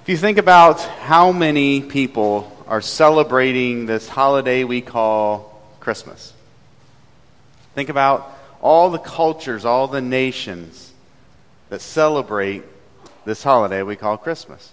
If you think about how many people are celebrating this holiday we call Christmas, think about all the cultures, all the nations that celebrate this holiday we call Christmas.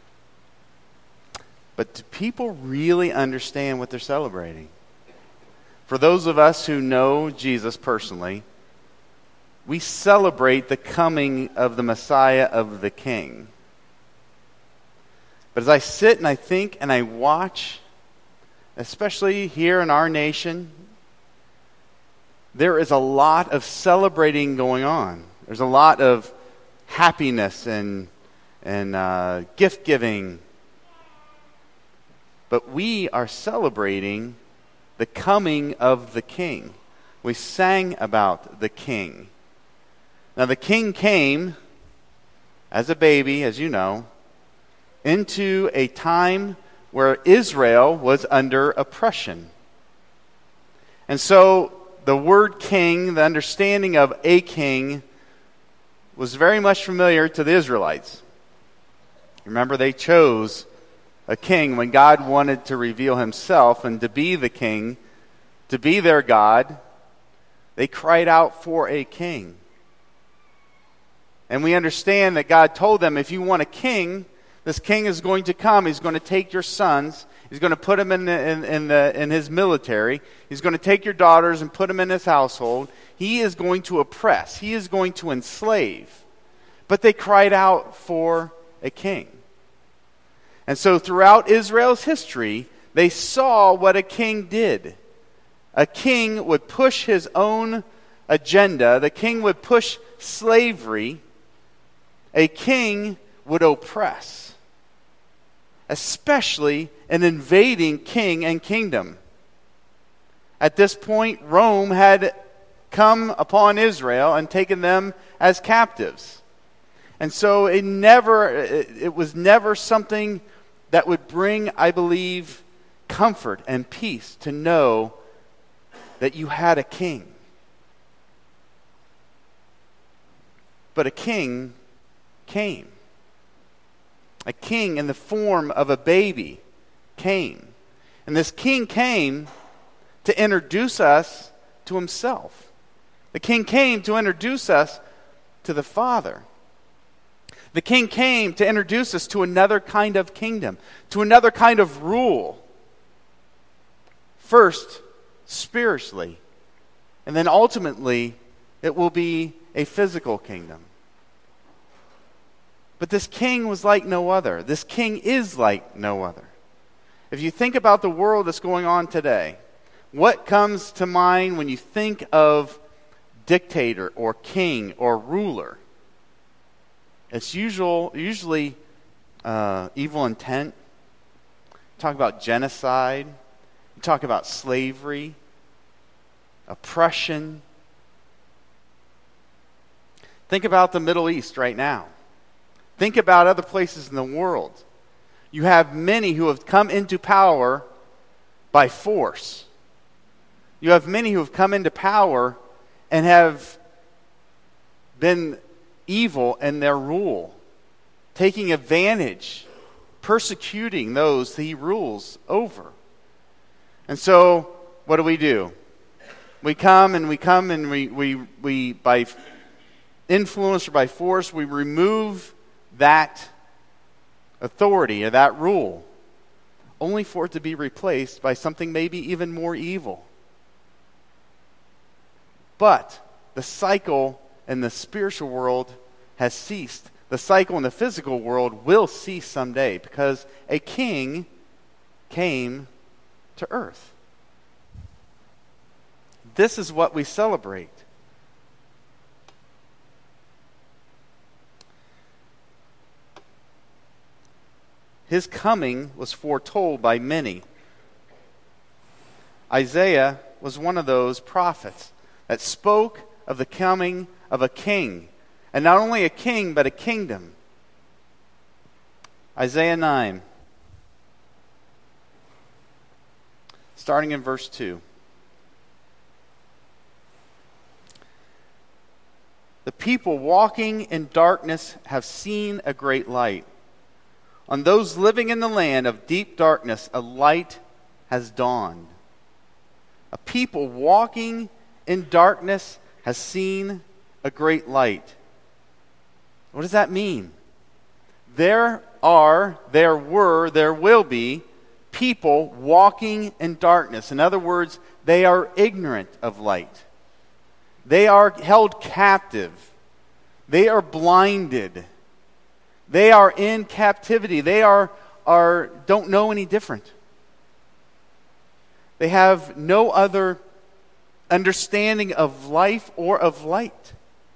But do people really understand what they're celebrating? For those of us who know Jesus personally, we celebrate the coming of the Messiah, of the King. But as I sit and I think and I watch, especially here in our nation, there is a lot of celebrating going on. There's a lot of happiness and gift giving. But we are celebrating the coming of the King. We sang about the King. Now the King came as a baby, as you know, into a time where Israel was under oppression. And so the word king, the understanding of a king, was very much familiar to the Israelites. Remember, they chose a king when God wanted to reveal himself and to be the king, to be their God. They cried out for a king. And we understand that God told them, if you want a king, this king is going to come. He's going to take your sons. He's going to put them in his military. He's going to take your daughters and put them in his household. He is going to oppress. He is going to enslave. But they cried out for a king. And so throughout Israel's history, they saw what a king did. A king would push his own agenda. The king would push slavery. A king would oppress, especially an invading king and kingdom. At this point, Rome had come upon Israel and taken them as captives. And so it was never something that would bring, I believe, comfort and peace to know that you had a king. But a king came. A king in the form of a baby came. And this king came to introduce us to himself. The king came to introduce us to the Father. The king came to introduce us to another kind of kingdom, to another kind of rule. First, spiritually, and then ultimately, it will be a physical kingdom. But this king was like no other. This king is like no other. If you think about the world that's going on today, what comes to mind when you think of dictator or king or ruler? It's usually evil intent. Talk about genocide. You talk about slavery, oppression. Think about the Middle East right now. Think about other places in the world. You have many who have come into power by force. You have many who have come into power and have been evil in their rule, taking advantage, persecuting those he rules over. And so, what do? We come and we by influence or by force, we remove that authority or that rule, only for it to be replaced by something maybe even more evil. But the cycle in the spiritual world has ceased. The cycle in the physical world will cease someday because a king came to earth. This is what we celebrate. His coming was foretold by many. Isaiah was one of those prophets that spoke of the coming of a king. And not only a king, but a kingdom. Isaiah 9, starting in verse 2. The people walking in darkness have seen a great light. On those living in the land of deep darkness, a light has dawned. A people walking in darkness has seen a great light. What does that mean? There will be people walking in darkness. In other words, they are ignorant of light. They are held captive. They are blinded. They are in captivity. They don't know any different. They have no other understanding of life or of light.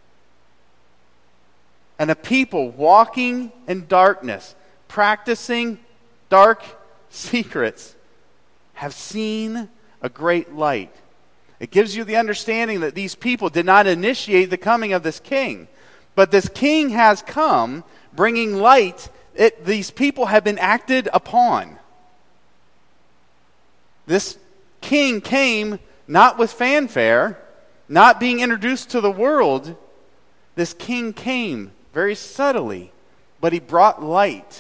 And a people walking in darkness, practicing dark secrets, have seen a great light. It gives you the understanding that these people did not initiate the coming of this king. But this king has come, bringing light. These people have been acted upon. This king came not with fanfare, not being introduced to the world. This king came very subtly, but he brought light.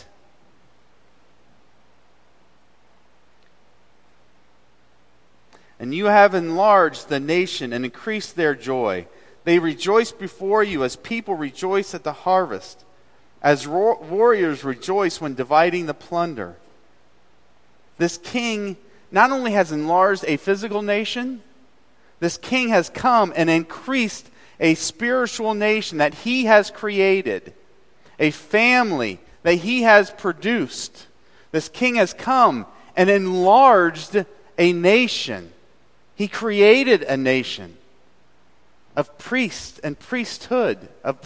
And you have enlarged the nation and increased their joy. They rejoice before you as people rejoice at the harvest, as warriors rejoice when dividing the plunder. This king not only has enlarged a physical nation, this king has come and increased a spiritual nation that he has created, a family that he has produced. This king has come and enlarged a nation. He created a nation of priests and priesthood.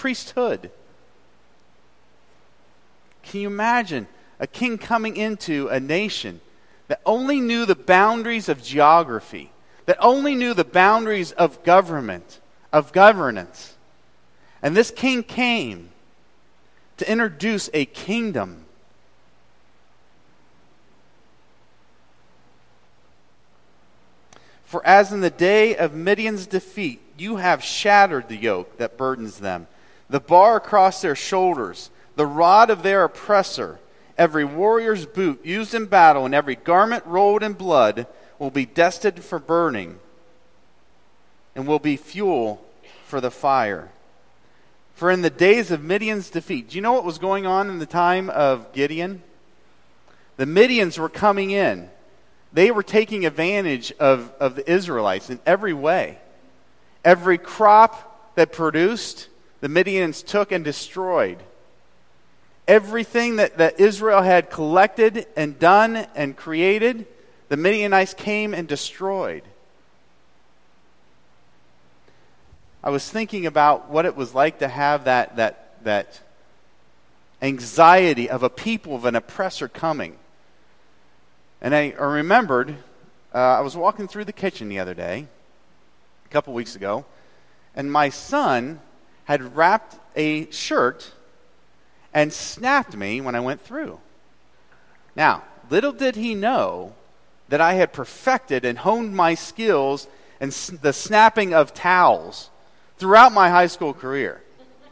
Can you imagine a king coming into a nation that only knew the boundaries of geography, that only knew the boundaries of government, of governance? And this king came to introduce a kingdom. For as in the day of Midian's defeat, you have shattered the yoke that burdens them, the bar across their shoulders, the rod of their oppressor. Every warrior's boot used in battle and every garment rolled in blood will be destined for burning and will be fuel for the fire. For in the days of Midian's defeat, do you know what was going on in the time of Gideon? The Midians were coming in. They were taking advantage of the Israelites in every way. Every crop that produced, the Midians took and destroyed. Everything that Israel had collected and done and created, the Midianites came and destroyed. I was thinking about what it was like to have that anxiety of a people, of an oppressor coming. And I remembered, I was walking through the kitchen the other day, a couple weeks ago, and my son had wrapped a shirt and snapped me when I went through. Now, little did he know that I had perfected and honed my skills in the snapping of towels throughout my high school career.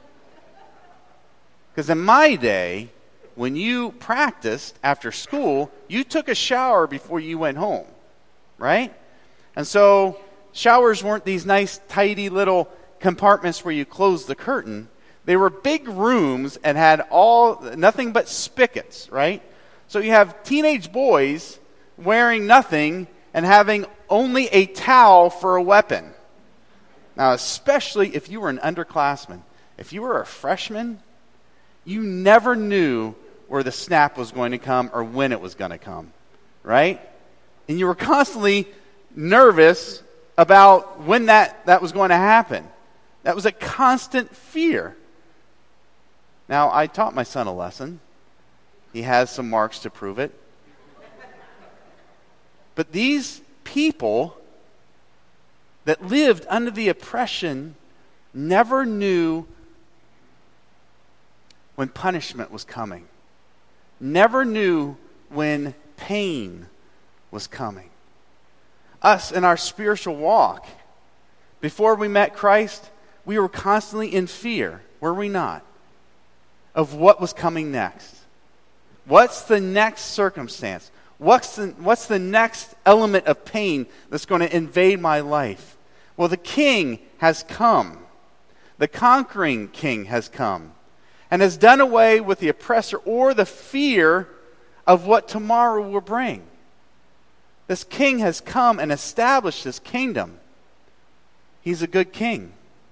Because in my day, when you practiced after school, you took a shower before you went home, right? And so showers weren't these nice, tidy little compartments where you closed the curtain. They were big rooms and had nothing but spigots, right? So you have teenage boys wearing nothing and having only a towel for a weapon. Now, especially if you were an underclassman. If you were a freshman, you never knew where the snap was going to come or when it was going to come, right? And you were constantly nervous about when that was going to happen. That was a constant fear. Now, I taught my son a lesson. He has some marks to prove it. But these people that lived under the oppression never knew when punishment was coming. Never knew when pain was coming. Us in our spiritual walk, before we met Christ, we were constantly in fear, were we not, of what was coming next. What's the next circumstance? What's the next element of pain that's going to invade my life? Well, the king has come. The conquering king has come and has done away with the oppressor or the fear of what tomorrow will bring. This king has come and established his kingdom. He's a good king.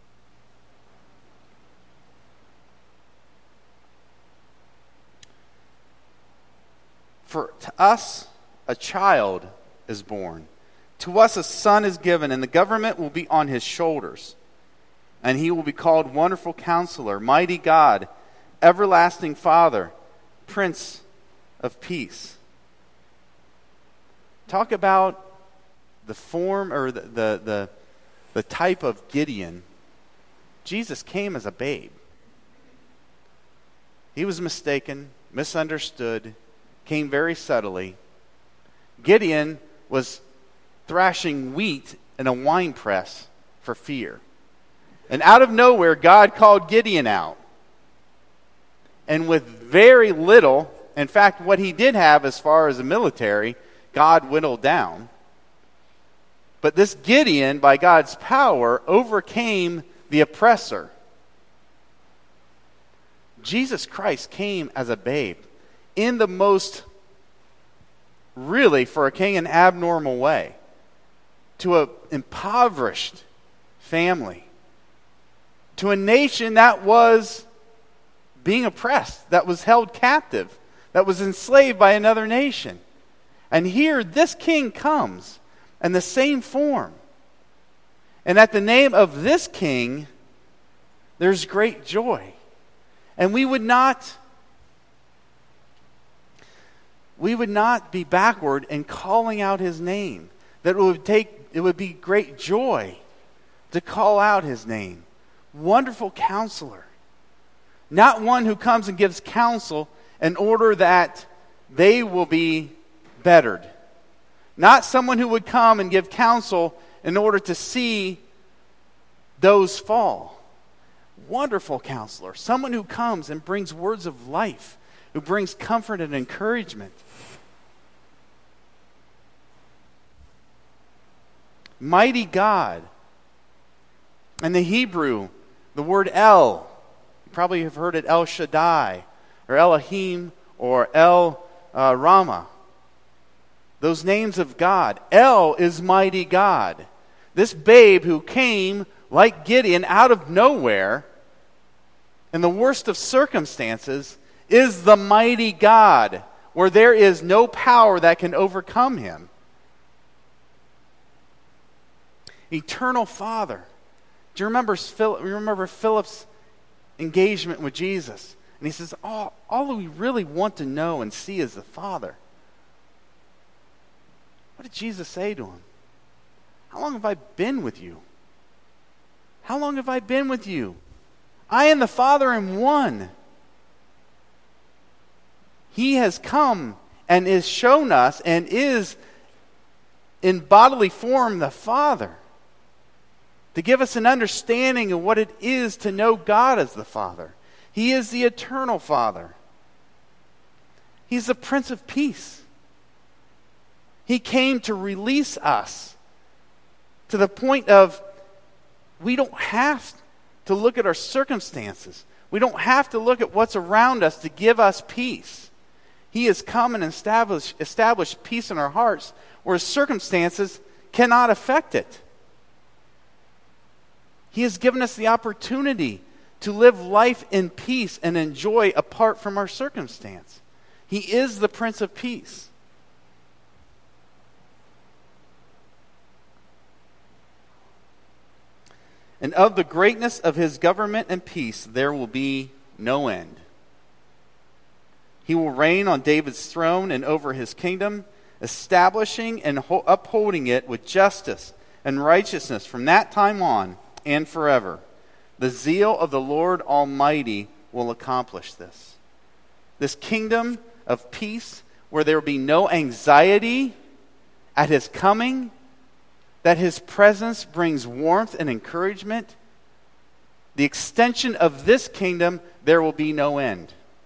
For to us a child is born. To us a son is given, and the government will be on his shoulders. And he will be called Wonderful Counselor, Mighty God, Everlasting Father, Prince of Peace. Talk about the form or the type of Gideon. Jesus came as a babe. He was mistaken, misunderstood, came very subtly. Gideon was thrashing wheat in a wine press for fear. And out of nowhere, God called Gideon out. And with very little, in fact, what he did have as far as the military, God whittled down. But this Gideon, by God's power, overcame the oppressor. Jesus Christ came as a babe in the most, really, for a king, an abnormal way, to an impoverished family, to a nation that was being oppressed, that was held captive, that was enslaved by another nation. And here this king comes in the same form. And at the name of this king, there's great joy. And we would not be backward in calling out his name. That it would be great joy to call out his name. Wonderful Counselor. Not one who comes and gives counsel in order that they will be bettered. Not someone who would come and give counsel in order to see those fall. Wonderful Counselor. Someone who comes and brings words of life, who brings comfort and encouragement. Mighty God. In the Hebrew, the word El, you probably have heard it El Shaddai, or Elohim, or El Rama. Those names of God. El is mighty God. This babe who came, like Gideon, out of nowhere, in the worst of circumstances, is the mighty God, where there is no power that can overcome him. Eternal Father. Do you remember Philip's engagement with Jesus? And he says, all we really want to know and see is the Father. What did Jesus say to him? How long have I been with you? How long have I been with you? I and the Father am one. He has come and is shown us and is in bodily form the Father, to give us an understanding of what it is to know God as the Father. He is the eternal Father. He's the Prince of Peace. He came to release us to the point of we don't have to look at our circumstances. We don't have to look at what's around us to give us peace. He has come and established peace in our hearts where circumstances cannot affect it. He has given us the opportunity to live life in peace and enjoy apart from our circumstance. He is the Prince of Peace. And of the greatness of his government and peace there will be no end. He will reign on David's throne and over his kingdom, establishing and upholding it with justice and righteousness from that time on and forever. The zeal of the Lord Almighty will accomplish this. This kingdom of peace where there will be no anxiety at his coming, that his presence brings warmth and encouragement. The extension of this kingdom, there will be no end.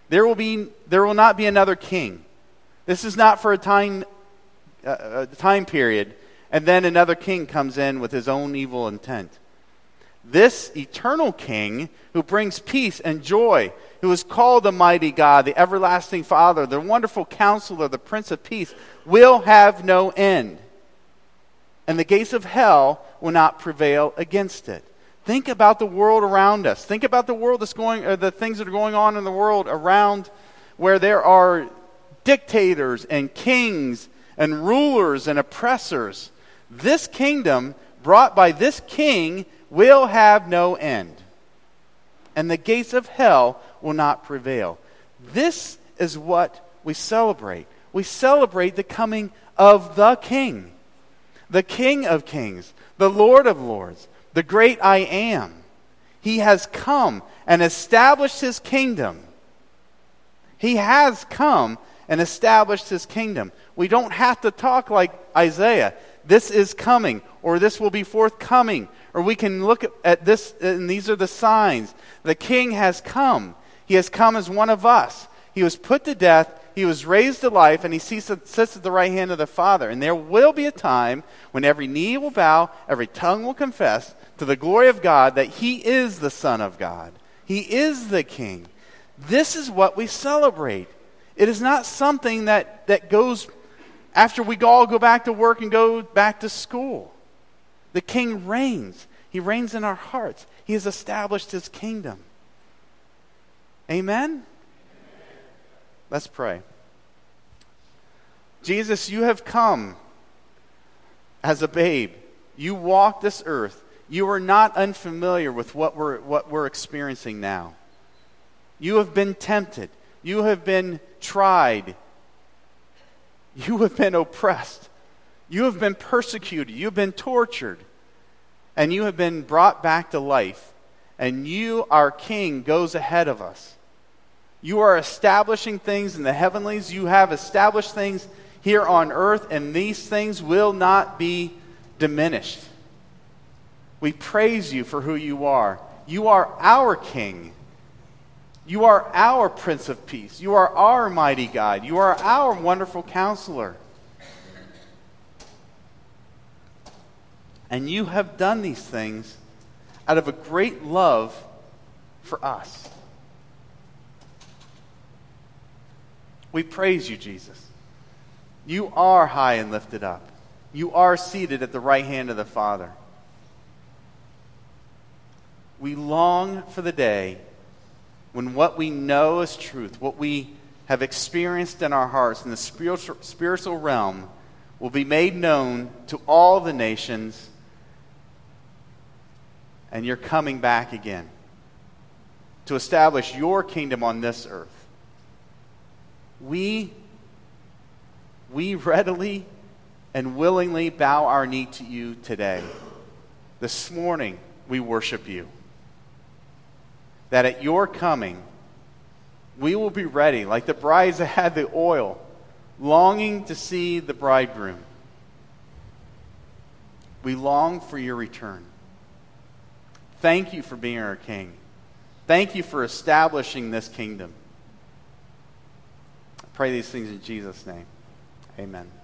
There will not be another king. This is not for a time period, and then another king comes in with his own evil intent. This eternal king who brings peace and joy, who is called the mighty God, the everlasting Father, the wonderful Counselor, the Prince of Peace, will have no end. And the gates of hell will not prevail against it. Think about the world around us. Think about the world the things that are going on in the world around, where there are dictators and kings and rulers and oppressors. This kingdom brought by this king will have no end. And the gates of hell will not prevail. This is what we celebrate. We celebrate the coming of the King. The King of Kings, the Lord of Lords, the great I Am. He has come and established his kingdom. He has come and established his kingdom. We don't have to talk like Isaiah. This is coming, or this will be forthcoming, or we can look at this, and these are the signs. The King has come. He has come as one of us. He was put to death, he was raised to life, and he sits at the right hand of the Father. And there will be a time when every knee will bow, every tongue will confess to the glory of God that he is the Son of God. He is the King. This is what we celebrate. It is not something that goes after we all go back to work and go back to school. The King reigns. He reigns in our hearts. He has established his kingdom. Amen? Let's pray. Jesus, you have come as a babe. You walked this earth. You are not unfamiliar with what we're experiencing now. You have been tempted. You have been tried. You have been oppressed. You have been persecuted. You have been tortured. And you have been brought back to life. And you, our King, goes ahead of us. You are establishing things in the heavenlies. You have established things here on earth, and these things will not be diminished. We praise you for who you are. You are our King. You are our Prince of Peace. You are our mighty God. You are our wonderful Counselor. And you have done these things out of a great love for us. We praise you, Jesus. You are high and lifted up. You are seated at the right hand of the Father. We long for the day when what we know is truth, what we have experienced in our hearts in the spiritual realm, will be made known to all the nations, and you're coming back again to establish your kingdom on this earth. We readily and willingly bow our knee to you today. This morning, we worship you. That at your coming, we will be ready, like the brides that had the oil, longing to see the bridegroom. We long for your return. Thank you for being our King. Thank you for establishing this kingdom. I pray these things in Jesus' name. Amen.